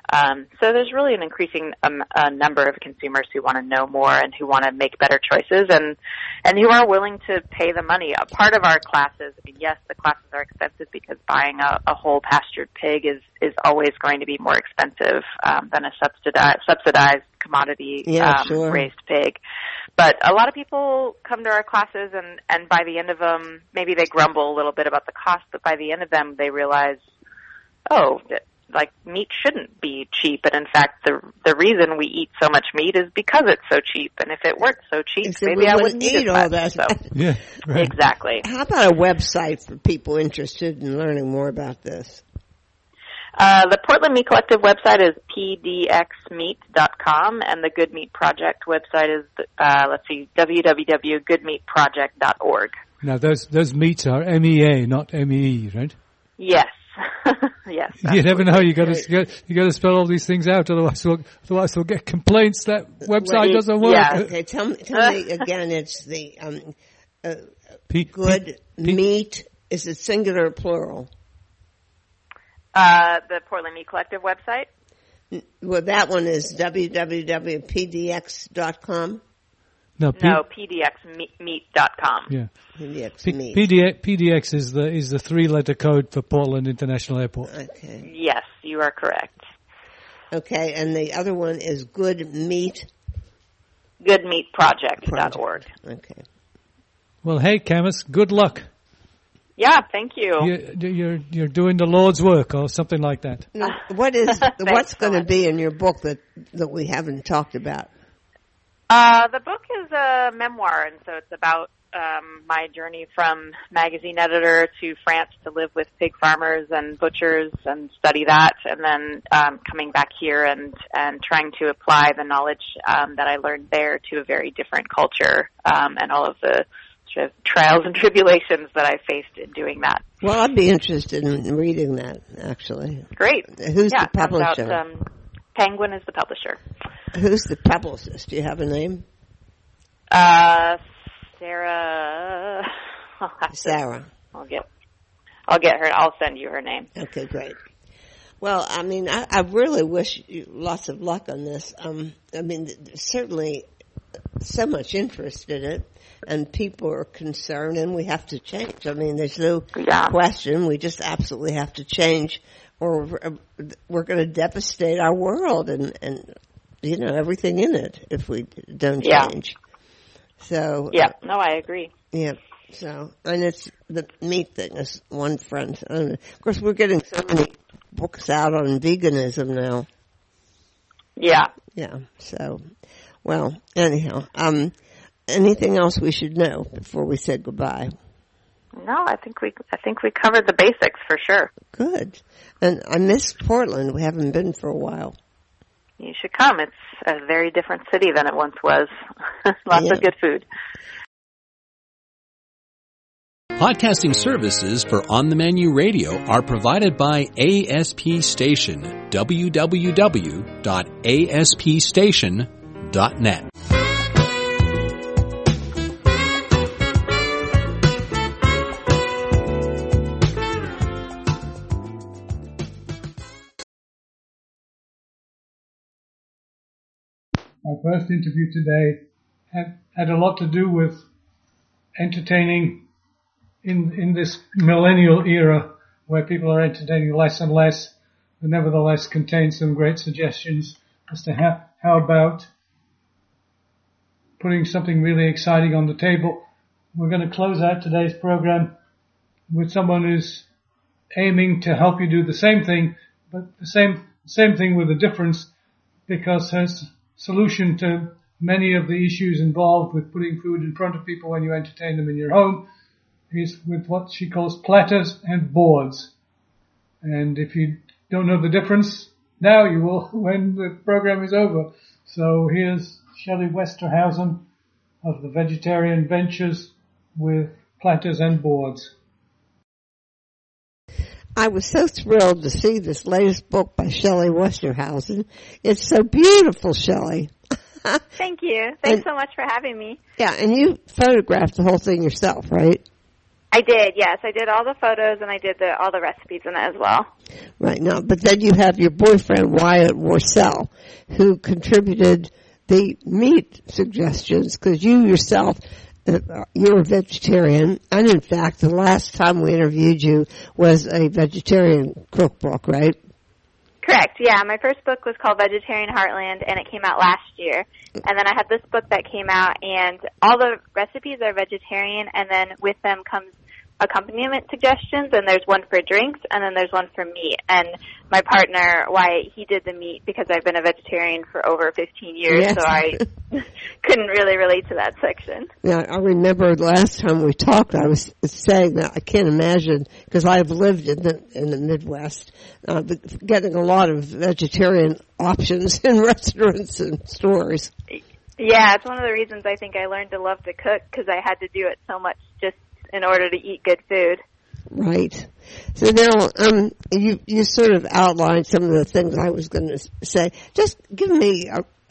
So there's really an increasing number of consumers who want to know more and who want to make better choices and who are willing to pay the money. A part of our classes, I mean, yes, the classes are expensive because buying a whole pastured pig is always going to be more expensive than a subsidized commodity raised pig. But a lot of people come to our classes and by the end of them, maybe they grumble a little bit about the cost, but by the end of them they realize, like meat shouldn't be cheap, and in fact the reason we eat so much meat is because it's so cheap, and if it weren't so cheap, maybe I wouldn't eat all that. So, yeah, right. Exactly. How about a website for people interested in learning more about this? The Portland Meat Collective website is pdxmeat.com, and the Good Meat Project website is www.goodmeatproject.org. Now those meats are MEA, not MEE, right? Yes. Yes. You never know. You got to spell all these things out, otherwise we'll get complaints that website doesn't work. Yeah. Okay. Tell me again. It's the Good Meat. Is it singular or plural? The Portland Meat Collective website. Well, that one is www.pdx.com. No, pdxmeat.com. Yeah. PDX. PDX is the 3-letter code for Portland International Airport. Okay. Yes, you are correct. Okay, and the other one is Good Meat. Goodmeatproject.org. Okay. Well, hey, Camus, good luck. Yeah, thank you. You're doing the Lord's work or something like that. No, what's going to be in your book that we haven't talked about? The book is a memoir, and so it's about my journey from magazine editor to France to live with pig farmers and butchers and study that, and then coming back here and trying to apply the knowledge that I learned there to a very different culture and all of the sort of trials and tribulations that I faced in doing that. Well, I'd be interested in reading that, actually. Great. Who's the publisher? Penguin is the publisher. Who's the publicist? Do you have a name? Sarah. Sarah. I'll get her. I'll send you her name. Okay, great. Well, I mean, I really wish you lots of luck on this. I mean, there's certainly so much interest in it, and people are concerned, and we have to change. I mean, there's no question. We just absolutely have to change, or we're going to devastate our world and everything in it if we don't change. So no, I agree. Yeah. So, and it's the meat thing is one front. Of course, we're getting so many books out on veganism now. Yeah. Yeah. So, well, anyhow, anything else we should know before we say goodbye? No, I think we covered the basics for sure. Good. And I miss Portland. We haven't been for a while. You should come. It's a very different city than it once was. Lots of good food. Podcasting services for On the Menu Radio are provided by ASP Station, www.aspstation.net. Our first interview today had a lot to do with entertaining in this millennial era where people are entertaining less and less, but nevertheless contain some great suggestions as to how about putting something really exciting on the table. We're going to close out today's program with someone who's aiming to help you do the same thing, but the same thing with a difference, because her solution to many of the issues involved with putting food in front of people when you entertain them in your home is with what she calls platters and boards. And if you don't know the difference, now you will when the program is over. So here's Shelley Westerhausen of the Vegetarian Ventures with platters and boards. I was so thrilled to see this latest book by Shelley Westerhausen. It's so beautiful, Shelley. Thank you. Thanks so much for having me. Yeah, and you photographed the whole thing yourself, right? I did, yes. I did all the photos and I did all the recipes in it as well. Right now, but then you have your boyfriend, Wyatt Warcell, who contributed the meat suggestions because you yourself, you're a vegetarian. And in fact, the last time we interviewed you was a vegetarian cookbook, right? Correct, yeah. My first book was called Vegetarian Heartland, and it came out last year. And then I had this book that came out, and all the recipes are vegetarian, and then with them comes accompaniment suggestions, and there's one for drinks, and then there's one for meat. And my partner, Wyatt, he did the meat because I've been a vegetarian for over 15 years, yes. So I couldn't really relate to that section. Yeah, I remember last time we talked, I was saying that I can't imagine, because I've lived in the Midwest, getting a lot of vegetarian options in restaurants and stores. Yeah, it's one of the reasons I think I learned to love to cook, because I had to do it so much just in order to eat good food. Right. So now, you sort of outlined some of the things I was going to say. Just give me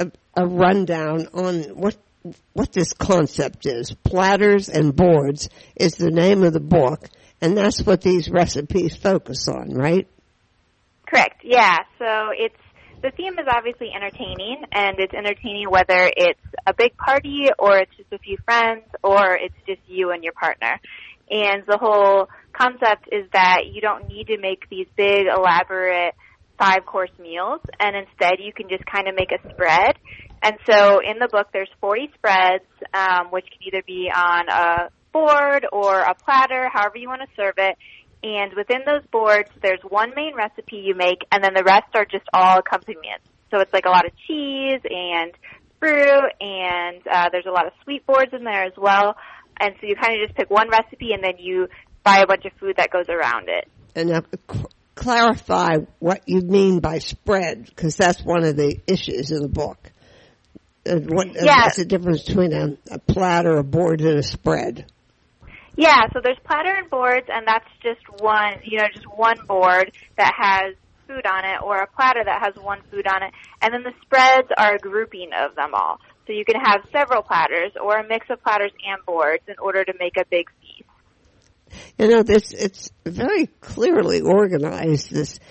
a rundown on what this concept is. Platters and Boards is the name of the book, and that's what these recipes focus on, right? Correct. Yeah. So the theme is obviously entertaining, and it's entertaining whether it's a big party or it's just a few friends or it's just you and your partner. And the whole concept is that you don't need to make these big, elaborate 5-course meals, and instead you can just kind of make a spread. And so in the book there's 40 spreads, which can either be on a board or a platter, however you want to serve it. And within those boards, there's one main recipe you make, and then the rest are just all accompaniments. So it's like a lot of cheese and fruit, and there's a lot of sweet boards in there as well. And so you kind of just pick one recipe, and then you buy a bunch of food that goes around it. And now, clarify what you mean by spread, because that's one of the issues in the book. What's the difference between a platter, a board, and a spread? Yeah, so there's platter and boards, and that's just one board that has food on it, or a platter that has one food on it. And then the spreads are a grouping of them all. So you can have several platters or a mix of platters and boards in order to make a big feast. You know, it's very clearly organized.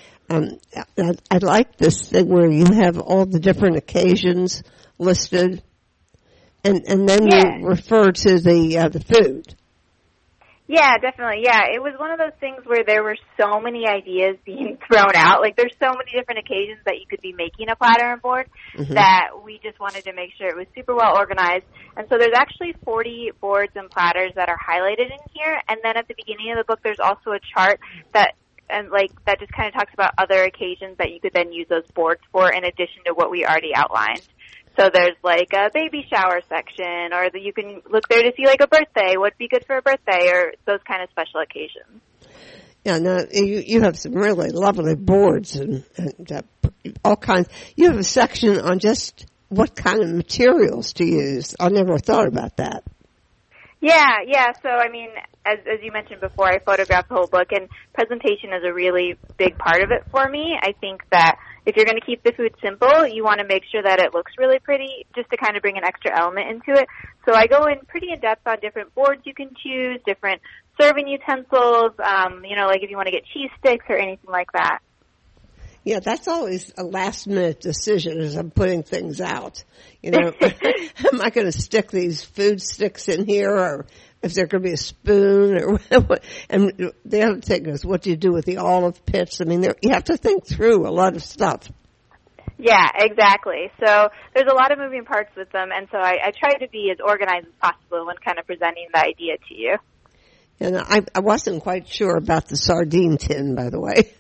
I like this thing where you have all the different occasions listed, and then you refer to the food. Yeah, definitely. Yeah, it was one of those things where there were so many ideas being thrown out. Like, there's so many different occasions that you could be making a platter and board that we just wanted to make sure it was super well organized. And so there's actually 40 boards and platters that are highlighted in here. And then at the beginning of the book, there's also a chart that just kind of talks about other occasions that you could then use those boards for in addition to what we already outlined. So there's like a baby shower section, or you can look there to see like a birthday, what'd be good for a birthday, or those kind of special occasions. Yeah, now you have some really lovely boards and all kinds. You have a section on just what kind of materials to use. I never thought about that. Yeah. So, I mean, as you mentioned before, I photographed the whole book, and presentation is a really big part of it for me. I think that if you're going to keep the food simple, you want to make sure that it looks really pretty, just to kind of bring an extra element into it. So I go in pretty in depth on different boards you can choose, different serving utensils, like if you want to get cheese sticks or anything like that. Yeah, that's always a last-minute decision as I'm putting things out. You know, am I going to stick these food sticks in here, or if there could be a spoon, or whatever? And the other thing is, what do you do with the olive pits? I mean, you have to think through a lot of stuff. Yeah, exactly. So there's a lot of moving parts with them, and so I try to be as organized as possible when kind of presenting the idea to you. And I wasn't quite sure about the sardine tin, by the way.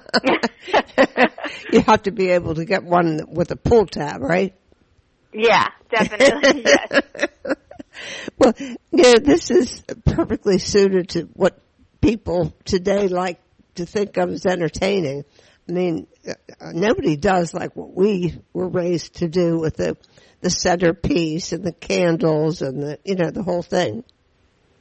You have to be able to get one with a pull tab, right? Yeah, definitely, yes. Well, yeah, this is perfectly suited to what people today like to think of as entertaining. I mean, nobody does like what we were raised to do with the centerpiece and the candles and the whole thing.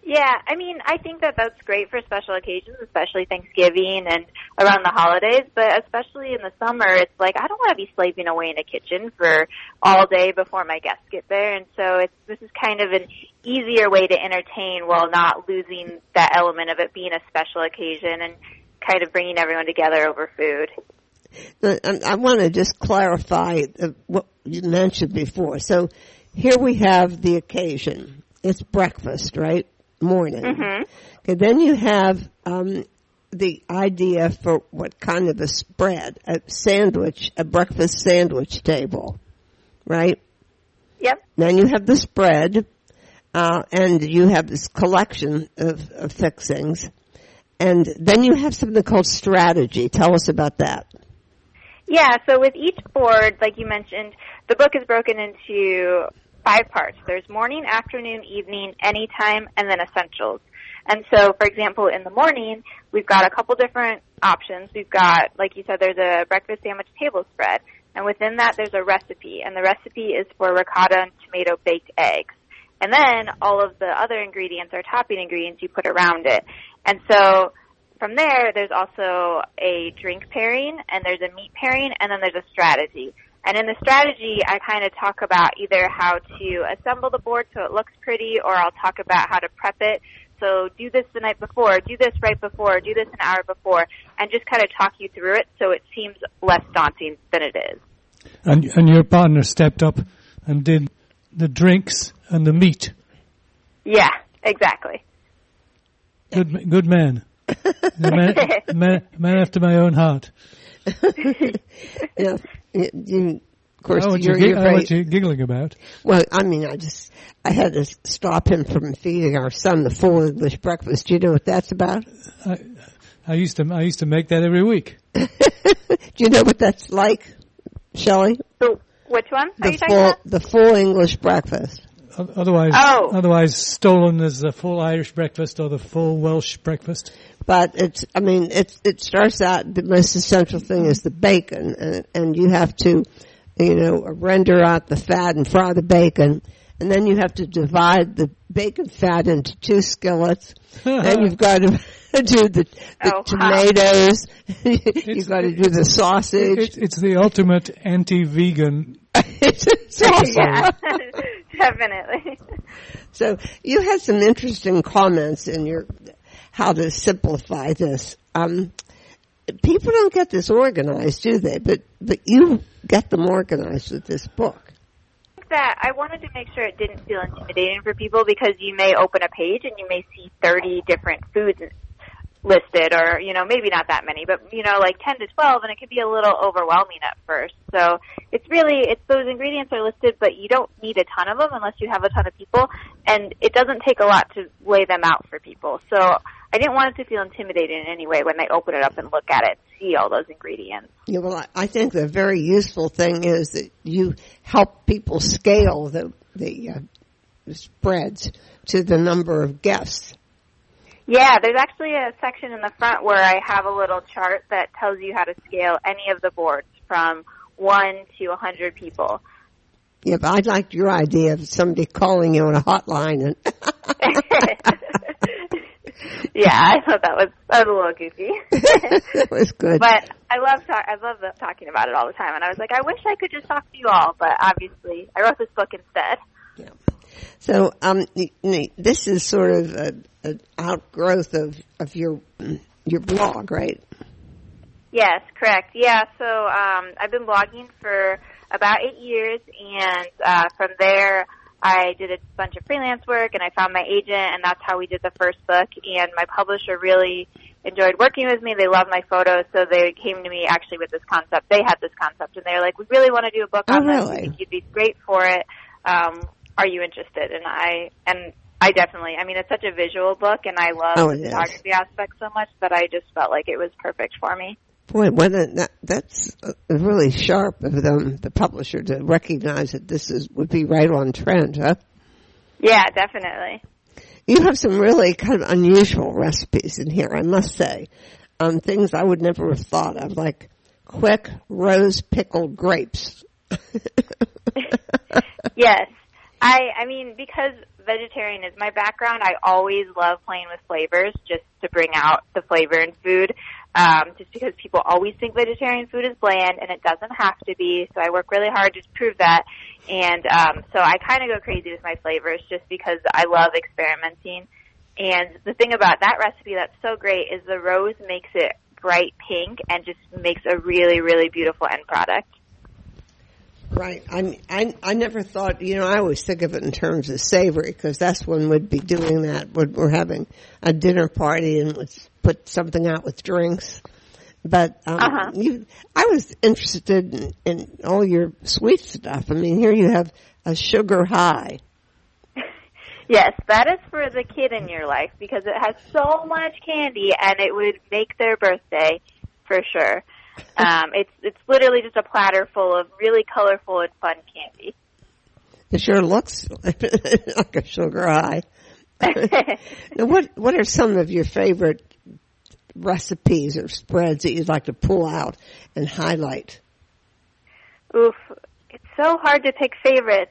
Yeah, I mean, I think that that's great for special occasions, especially Thanksgiving and around the holidays, but especially in the summer, it's like I don't want to be slaving away in a kitchen for all day before my guests get there, and so this is kind of an easier way to entertain while not losing that element of it being a special occasion and kind of bringing everyone together over food. I want to just clarify what you mentioned before. So here we have the occasion. It's breakfast, right? Morning. Mm-hmm. Okay, then you have the idea for what kind of a spread, a breakfast sandwich table, right? Yep. Then you have the spread, and you have this collection of fixings, and then you have something called strategy. Tell us about that. Yeah, so with each board, like you mentioned, the book is broken into 5 parts. There's morning, afternoon, evening, anytime, and then essentials. And so, for example, in the morning, we've got a couple different options. We've got, like you said, there's a breakfast sandwich table spread. And within that, there's a recipe. And the recipe is for ricotta and tomato baked eggs. And then all of the other ingredients are topping ingredients you put around it. And so from there, there's also a drink pairing, and there's a meat pairing, and then there's a strategy. And in the strategy, I kind of talk about either how to assemble the board so it looks pretty, or I'll talk about how to prep it. So do this the night before, do this right before, do this an hour before, and just kind of talk you through it so it seems less daunting than it is. And your partner stepped up and did the drinks and the meat. Yeah, exactly. Good man. Man after my own heart. Yeah. Of course, what you giggling about? Well, I mean, I had to stop him from feeding our son the full English breakfast. Do you know what that's about? I used to make that every week. Do you know what that's like, Shelley? So, which one are you talking about? The full English breakfast. Otherwise stolen as the full Irish breakfast or the full Welsh breakfast. But it starts out, the most essential thing is the bacon, and you have to, render out the fat and fry the bacon, and then you have to divide the bacon fat into 2 skillets. Then you've got to do the tomatoes. You've got to do the sausage. It's the ultimate anti-vegan. Yeah, definitely. So you had some interesting comments in your how to simplify this. People don't get this organized, do they? But you get them organized with this book. That I wanted to make sure it didn't feel intimidating for people, because you may open a page and you may see 30 different foods listed, or maybe not that many, but like 10 to 12, and it can be a little overwhelming at first. So it's those ingredients are listed, but you don't need a ton of them unless you have a ton of people, and it doesn't take a lot to lay them out for people. So I didn't want it to feel intimidating in any way when they open it up and look at it, see all those ingredients. Yeah, well, I think the very useful thing is that you help people scale the spreads to the number of guests. Yeah, there's actually a section in the front where I have a little chart that tells you how to scale any of the boards from 1 to 100 people. Yeah, but I liked your idea of somebody calling you on a hotline. And yeah, I thought that was a little goofy. That was good. But I love talking about it all the time, and I was like, I wish I could just talk to you all, but obviously I wrote this book instead. Yeah. So, this is sort of an outgrowth of your blog, right? Yes, correct. Yeah, so I've been blogging for about 8 years, and from there I did a bunch of freelance work, and I found my agent, and that's how we did the first book. And my publisher really enjoyed working with me. They loved my photos, so they came to me actually with this concept. They had this concept, and they were like, we really want to do a book on this. I think you'd be great for it. Are you interested? And I definitely, it's such a visual book, and I love the photography aspect so much that I just felt like it was perfect for me. Boy, that's really sharp of them, the publisher, to recognize that this would be right on trend, huh? Yeah, definitely. You have some really kind of unusual recipes in here, I must say. Things I would never have thought of, like quick rose pickled grapes. Yes. I mean, because vegetarian is my background, I always love playing with flavors just to bring out the flavor in food. Just because people always think vegetarian food is bland, and it doesn't have to be. So I work really hard to prove that. And so I kind of go crazy with my flavors just because I love experimenting. And the thing about that recipe that's so great is the rose makes it bright pink and just makes a really, really beautiful end product. Right. I never thought, I always think of it in terms of savory, because that's when we'd be doing that when we're having a dinner party and let's put something out with drinks. But I was interested in all your sweet stuff. I mean, here you have a sugar high. Yes, that is for the kid in your life because it has so much candy and it would make their birthday for sure. It's literally just a platter full of really colorful and fun candy. It sure looks like a sugar high. Now, what are some of your favorite recipes or spreads that you'd like to pull out and highlight? Oof, it's so hard to pick favorites.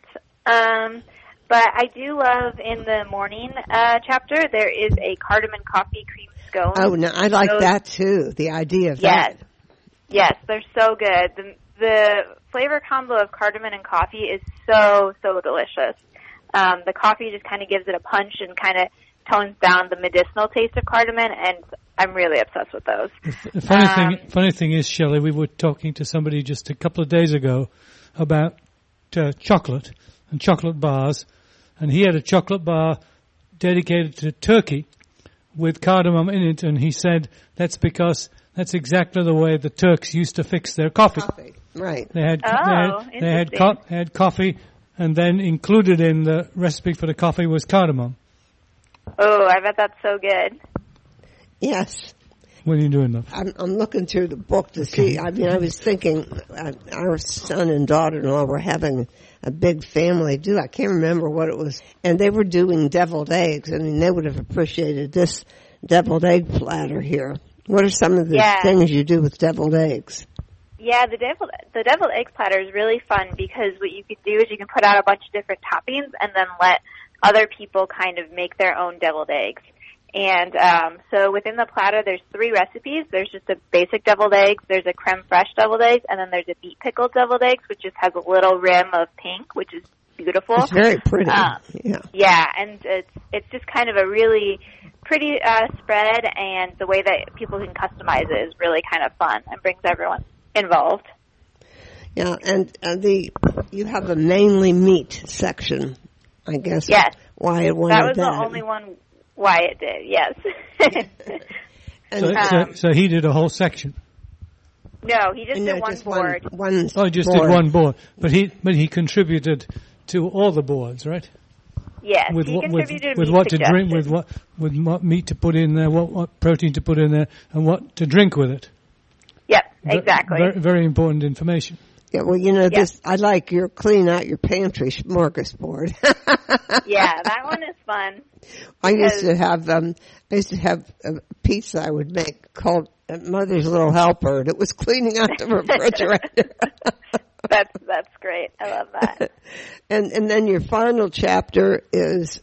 But I do love in the morning chapter, there is a cardamom coffee cream scone. Oh, no, I like that too, the idea of that. Yes, they're so good. The flavor combo of cardamom and coffee is so, so delicious. The coffee just kind of gives it a punch and kind of tones down the medicinal taste of cardamom, and I'm really obsessed with those. The funny thing is, Shelley, we were talking to somebody just a couple of days ago about chocolate and chocolate bars, and he had a chocolate bar dedicated to turkey with cardamom in it, and he said that's because that's exactly the way the Turks used to fix their coffee. Right. They had coffee, and then included in the recipe for the coffee was cardamom. Oh, I bet that's so good. Yes. What are you doing, love? I'm looking through the book to see. I mean, I was thinking our son and daughter-in-law were having a big family do. I can't remember what it was. And they were doing deviled eggs. I mean, they would have appreciated this deviled egg platter here. What are some of the things you do with deviled eggs? Yeah, the deviled egg platter is really fun because what you could do is you can put out a bunch of different toppings and then let other people kind of make their own deviled eggs. And so within the platter, there's 3 recipes. There's just a basic deviled eggs, there's a creme fraiche deviled eggs, and then there's a beet pickled deviled eggs, which just has a little rim of pink, which is beautiful. It's very pretty. Yeah, and it's just kind of a really pretty spread, and the way that people can customize it is really kind of fun and brings everyone involved. Yeah, and you have a mainly meat section, I guess. Yes. Wyatt wanted that was the only one Wyatt did, yes. So he did a whole section. No, he just did one board. Did one board. But he contributed to all the boards, right? Yes, with he contributed with what to drink, with what meat to put in there, what protein to put in there, and what to drink with it. Yep, exactly. Very, very important information. Yeah, well, this. I like your clean out your pantry smorgasbord. Yeah, that one is fun. I used to have a pizza I would make called Mother's Little Helper, and it was cleaning out the refrigerator. That's great. I love that. And then your final chapter is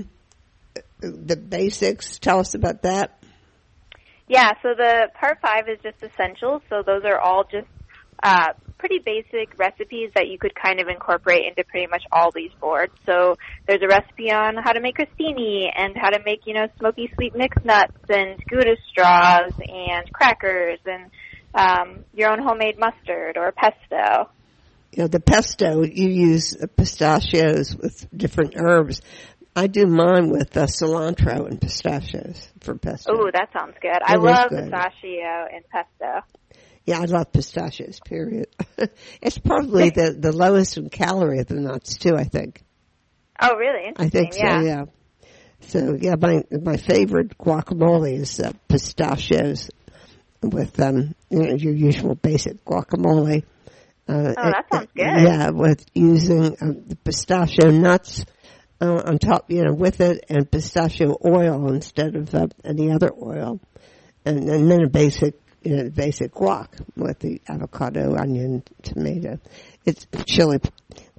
the basics. Tell us about that. Yeah, so the part 5 is just essentials. So those are all just pretty basic recipes that you could kind of incorporate into pretty much all these boards. So there's a recipe on how to make crostini and how to make, smoky sweet mixed nuts and Gouda straws and crackers and your own homemade mustard or pesto. The pesto, you use pistachios with different herbs. I do mine with cilantro and pistachios for pesto. Oh, that sounds good. I love pistachio and pesto. Yeah, I love pistachios, period. It's probably the lowest in calorie of the nuts, too, I think. Oh, really? I think so, yeah. So, yeah, my favorite guacamole is pistachios with, your usual basic guacamole. That sounds good. Yeah, with using the pistachio nuts on top, with it, and pistachio oil instead of any other oil. And then a basic guac with the avocado, onion, tomato. It's chili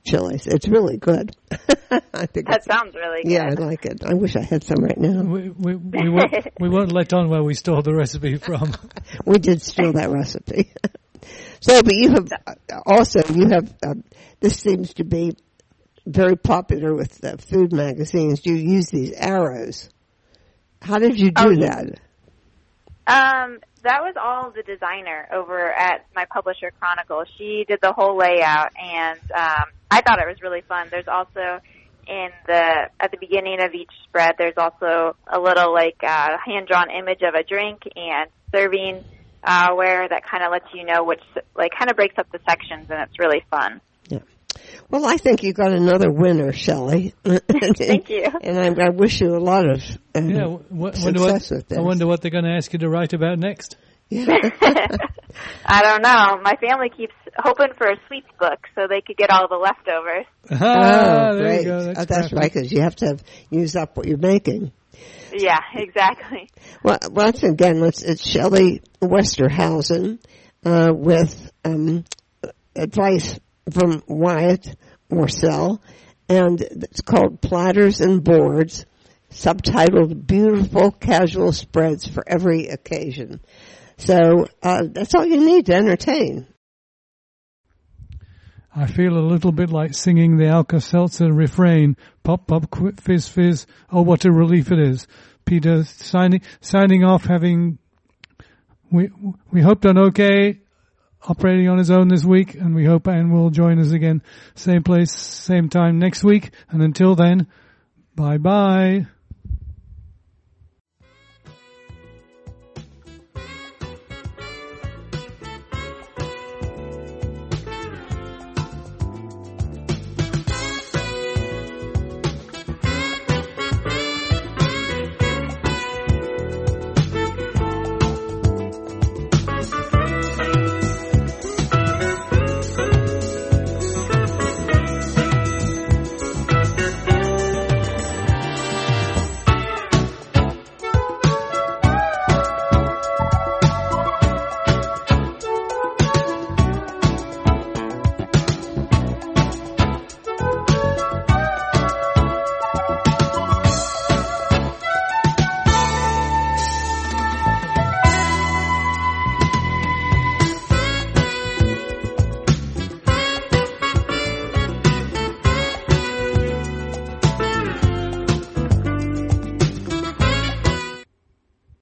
chilies. It's really good. I think That sounds really good. Yeah, I like it. I wish I had some right now. We won't let on where we stole the recipe from. We did steal that recipe. So, but you have this seems to be very popular with food magazines. You use these arrows. How did you do that? That was all the designer over at my publisher, Chronicle. She did the whole layout, and I thought it was really fun. There's also at the beginning of each spread, there's also a little hand-drawn image of a drink and serving where that kind of lets you know which, kind of breaks up the sections, and it's really fun. Yeah. Well, I think you got another winner, Shelley. Thank you. And I wish you a lot of success with this. I wonder what they're going to ask you to write about next. Yeah. I don't know. My family keeps hoping for a sweets book so they could get all the leftovers. There great. you go. That's right, because you have to use up what you're making. Yeah, exactly. Well, once again, it's Shelley Westerhausen with advice from Wyatt Morsell, and it's called Platters and Boards, subtitled Beautiful Casual Spreads for Every Occasion. So that's all you need to entertain. I feel a little bit like singing the Alka-Seltzer refrain, pop, pop, fizz, fizz, oh, what a relief it is. Peter signing off, we hope done okay, operating on his own this week, and we hope Anne will join us again, same place, same time next week, and until then, bye-bye.